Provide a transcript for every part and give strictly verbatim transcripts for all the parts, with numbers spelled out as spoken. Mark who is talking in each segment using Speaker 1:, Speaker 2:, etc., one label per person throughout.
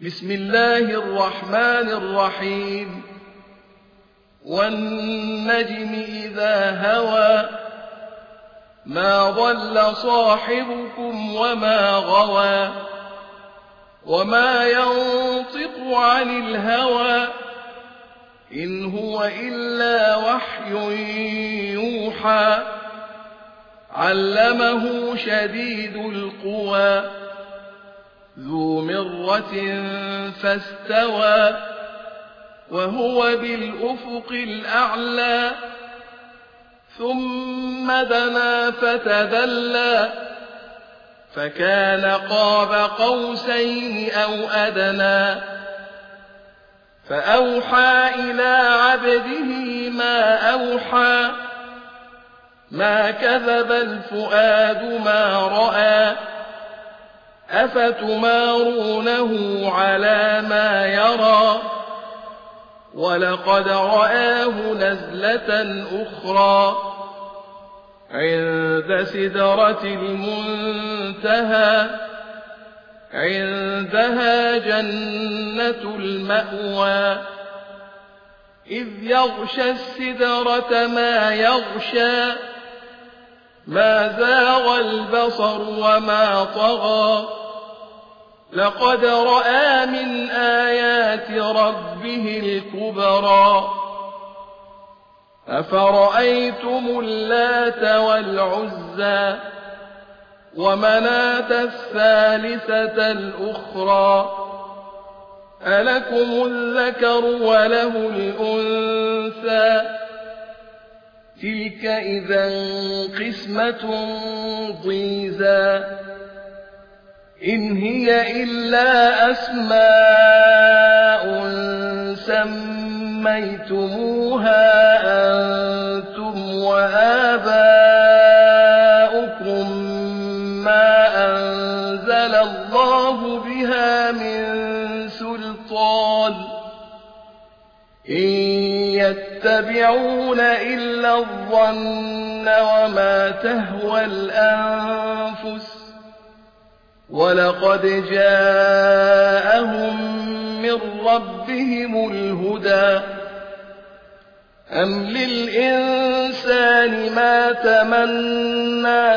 Speaker 1: بسم الله الرحمن الرحيم والنجم إذا هوى ما ضل صاحبكم وما غوى وما ينطق عن الهوى إن هو إلا وحي يوحى علمه شديد القوى ذو مرة فاستوى وهو بالأفق الأعلى ثم دنا فتدلى فكان قاب قوسين أو أدنى فأوحى إلى عبده ما أوحى ما كذب الفؤاد ما رأى أفتمارونه على ما يرى ولقد رآه نزلة أخرى عند سدرة المنتهى عندها جنة المأوى إذ يغشى السدرة ما يغشى ما زاغ البصر وما طغى لقد رأى من آيات ربه الكبرى أفرأيتم اللات والعزى ومناة الثالثة الأخرى ألكم الذكر وله الأنثى تلك إذا قسمة ضيزى إن هي إلا أسماء سميتموها أنتم وآباؤكم ما أنزل الله بها من سلطان إن يتبعون إلا الظن وما تهوى الأنفس ولقد جاءهم من ربهم الهدى أم للإنسان ما تمنى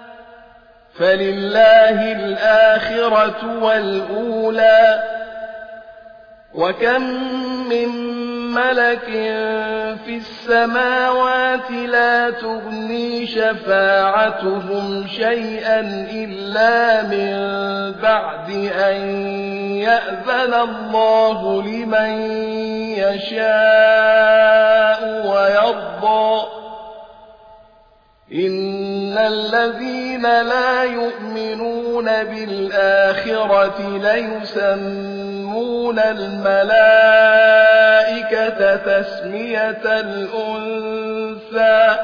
Speaker 1: فلله الآخرة والأولى وكم من ملك في السماوات لا تغني شفاعتهم شيئا إلا من بعد أن يأذن الله لمن يشاء ويرضى إن الذين لا يؤمنون بالآخرة ليسمون الملائكة تسمية الأنثى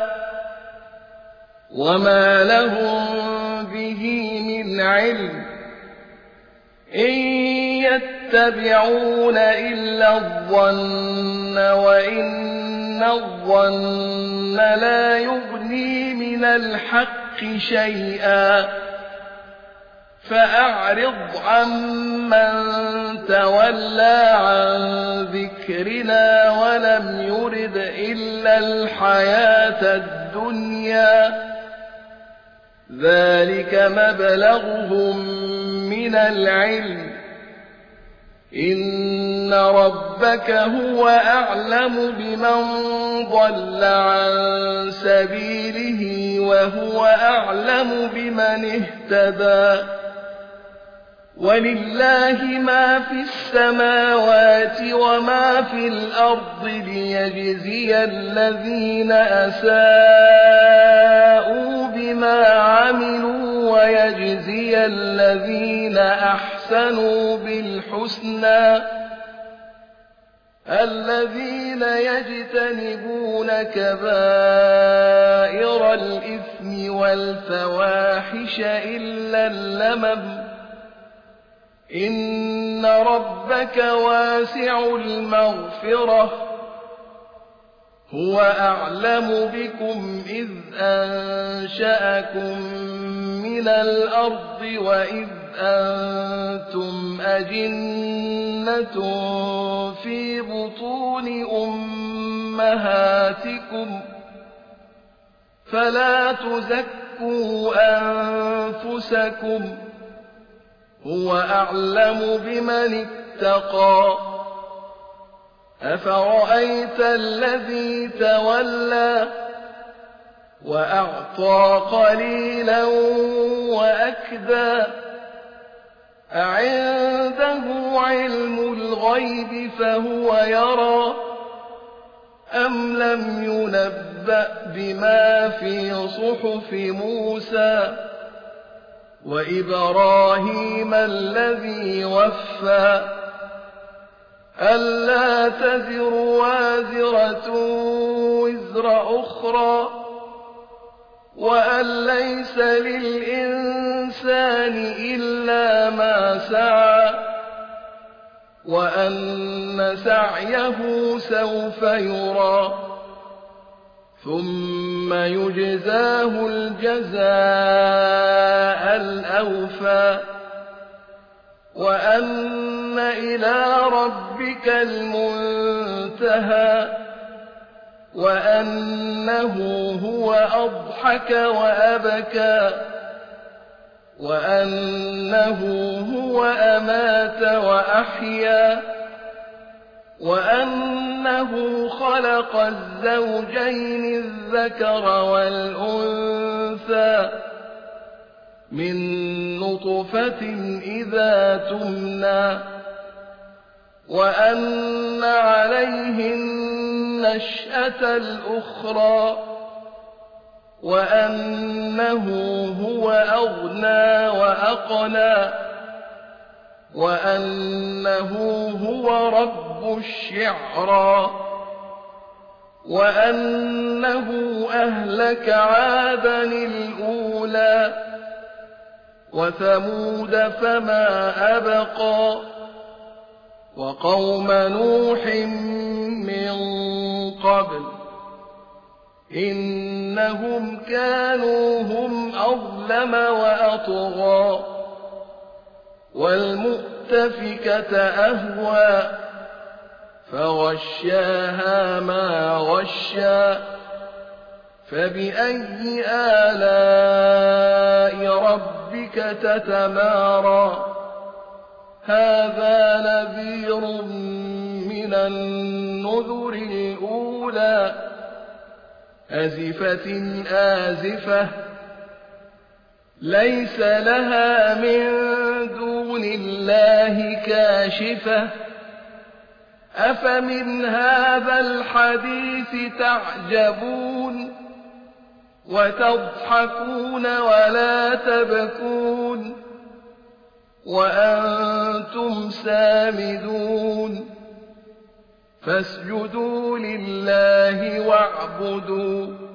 Speaker 1: وما لهم به من علم إن يتبعون إلا الظن وإن الظن لا يغني من الحق شيئا فأعرض عمن تولى عن ذكرنا ولم يرد إلا الحياة الدنيا ذلك مبلغهم من العلم إن ربك هو أعلم بمن ضل عن سبيله وهو أعلم بمن اهتدى ولله ما في السماوات وما في الأرض ليجزي الذين أساءوا بما عملوا ويجزي الذين أحسنوا بالحسنى الذين يجتنبون كبائر الإثم والفواحش إلا اللمم إن ربك واسع المغفرة هو أعلم بكم إذ أنشأكم من من الأرض وإذ أنتم أجنة في بطون أمهاتكم فلا تزكوا أنفسكم هو أعلم بمن اتقى أفرأيت الذي تولى وأعطى قليلا وأكدى أعنده علم الغيب فهو يرى أم لم ينبأ بما في صحف موسى وإبراهيم الذي وفى ألا تزر وازرة وزر أخرى وأن ليس للإنسان إلا ما سعى وأن سعيه سوف يرى ثم يجزاه الجزاء الأوفى وأن إلى ربك المنتهى وأنه هو أضحك وأبكى وأنه هو أمات وأحيا وأنه خلق الزوجين الذكر والأنثى من نطفة إذا تمنى وأن عليه النشأة الأخرى وأنه هو أغنى وأقنى وأنه هو رب الشعرى وأنه أهلك عادا الأولى وثمود فما أبقى وقوم نوح من قبل إنهم كانوا هم أظلم وأطغى والمؤتفكة أهوى فغشاها ما غشى فبأي آلاء ربك تتمارى هذا نذير من النذر الأولى أزفت آزفة ليس لها من دون الله كاشفة أفمن هذا الحديث تعجبون وتضحكون ولا تبكون وأنتم سامدون فاسجدوا لله واعبدوا